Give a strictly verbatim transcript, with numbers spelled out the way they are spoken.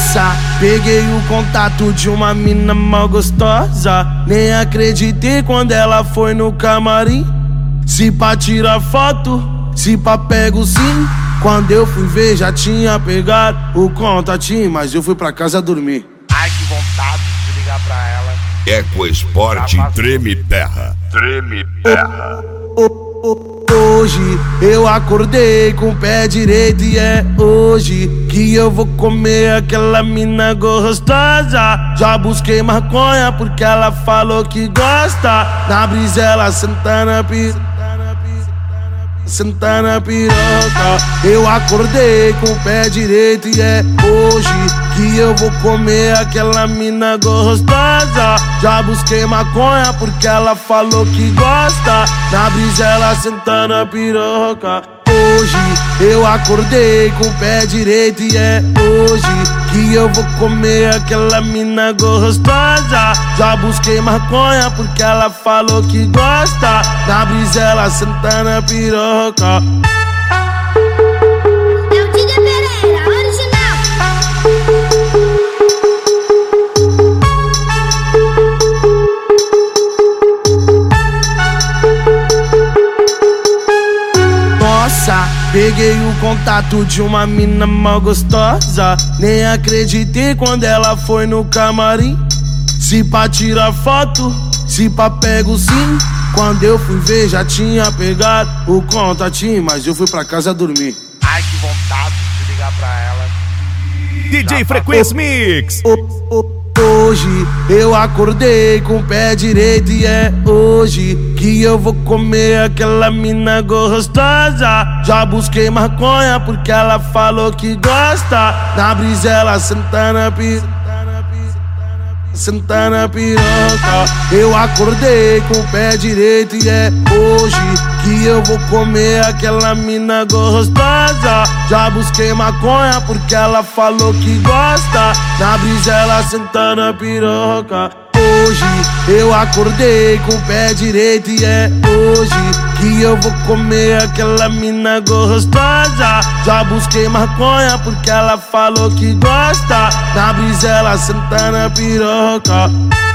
Nossa, peguei o contato de uma mina mal gostosa. Nem acreditei quando ela foi no camarim. Se pá tirar foto, se pá pego sim. Quando eu fui ver já tinha pegado o contatinho, mas eu fui pra casa dormir. Ai, que vontade de ligar pra ela. EcoSport Treme Terra. Treme Terra. Hoje eu acordei com o pé direito e é hoje que eu vou comer aquela mina gostosa. Já busquei maconha porque ela falou que gosta. Na brisa ela senta na pista, senta na piroca. Eu acordei com o pé direito e é hoje que eu vou comer aquela mina gostosa. Já busquei maconha porque ela falou que gosta. Na brisa ela senta na piroca. Hoje eu acordei com o pé direito e é hoje que eu vou comer aquela mina gostosa. Já busquei maconha porque ela falou que gosta. Na brisa ela senta na piroca. É o Diga Pereira, original. Nossa, peguei o contato de uma mina mal gostosa. Nem acreditei quando ela foi no camarim. Se pá tirar foto, se pá pego sim. Quando eu fui ver já tinha pegado o contatinho, mas eu fui pra casa dormir. Ai, que vontade de ligar pra ela. D J Frequência Mix. Hoje eu acordei com o pé direito e é hoje que eu vou comer aquela mina gostosa. Já busquei maconha porque ela falou que gosta. Na brisa ela senta na pista, senta na piroca. Eu acordei com o pé direito e é hoje que eu vou comer aquela mina gostosa. Já busquei maconha porque ela falou que gosta. Na brisa ela senta na piroca. Hoje eu acordei com o pé direito e é hoje que eu vou comer aquela mina gostosa. Já busquei maconha porque ela falou que gosta. Na brisa ela senta na piroca.